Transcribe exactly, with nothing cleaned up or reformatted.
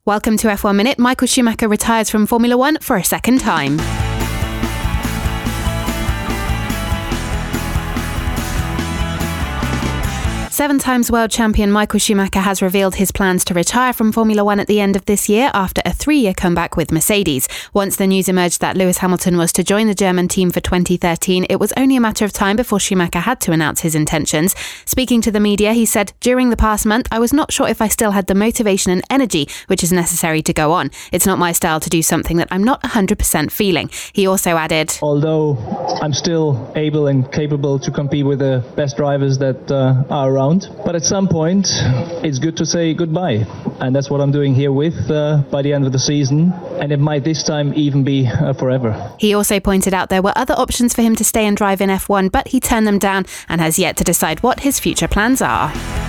Welcome to F one Minute. Michael Schumacher retires from Formula One for a second time. Seven times world champion Michael Schumacher has revealed his plans to retire from Formula One at the end of this year after a three-year comeback with Mercedes. Once the news emerged that Lewis Hamilton was to join the German team for twenty thirteen, it was only a matter of time before Schumacher had to announce his intentions. Speaking to the media, he said, "During the past month, I was not sure if I still had the motivation and energy which is necessary to go on. It's not my style to do something that I'm not one hundred percent feeling." He also added, "Although I'm still able and capable to compete with the best drivers that uh, are around, but at some point it's good to say goodbye, and that's what I'm doing here with uh, by the end of the season, and it might this time even be uh, forever." He also pointed out there were other options for him to stay and drive in F one, but he turned them down and has yet to decide what his future plans are.